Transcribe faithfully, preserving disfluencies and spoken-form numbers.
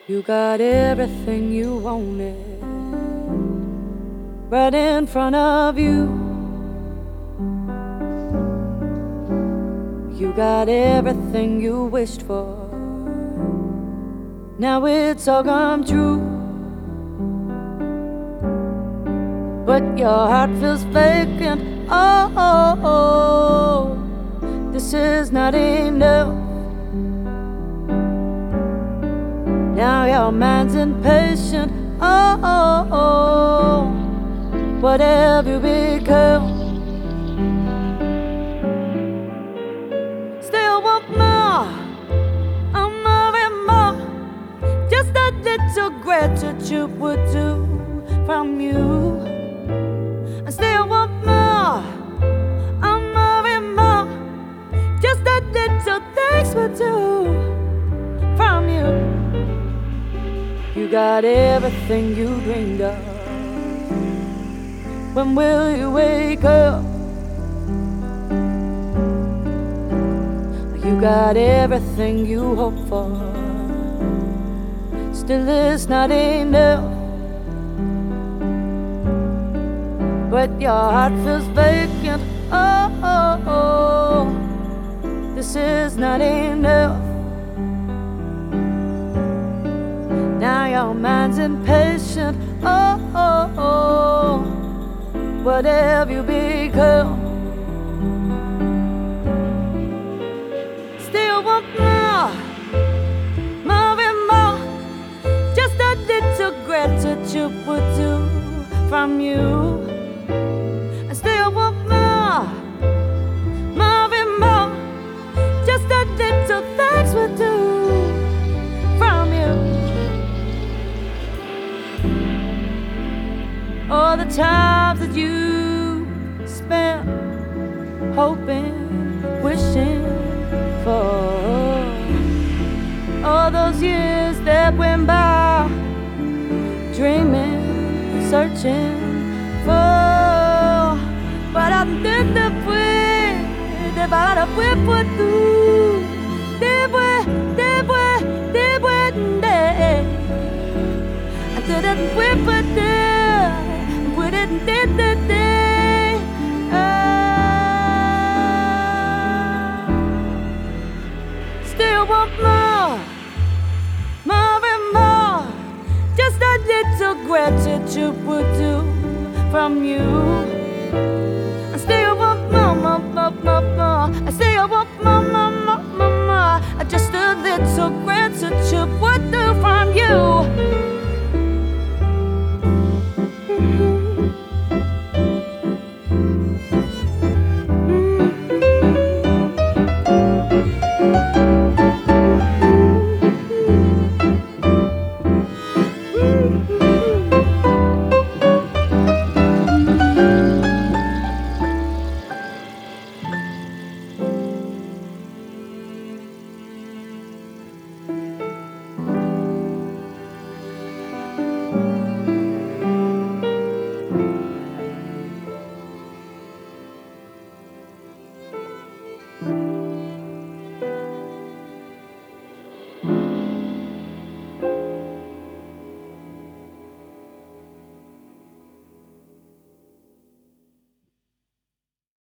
You got everything you wanted right in front of you. You got everything you wished for. Now it's all come true. But your heart feels vacant. Oh, oh, oh, this is not enough. Now your mind's impatient. Oh, oh, oh, what have you become? Still want more, oh, more and more. Just a little gratitude would do from you. I still want more, oh, more and more. Just a little thanks would do from you. You got everything you dreamed of. When will you wake up? You got everything you hope for. Still it's not enough. But your heart feels vacant. Oh, oh, oh, this is not enough. Now your mind's impatient. Oh, oh, oh, what have you become? Still want more, more and more. Just a little gratitude would do from you. I still want more, more and more. Just a little thanks would do from you. All the times that you spent hoping, wishing for, all those years that went by, dreaming, searching for. Para entender fue, de para fue por tú, de fue, de fue, de fue, de. I couldn't wait for them. Did the day, oh, still want more, more and more. Just a little gratitude would do from you.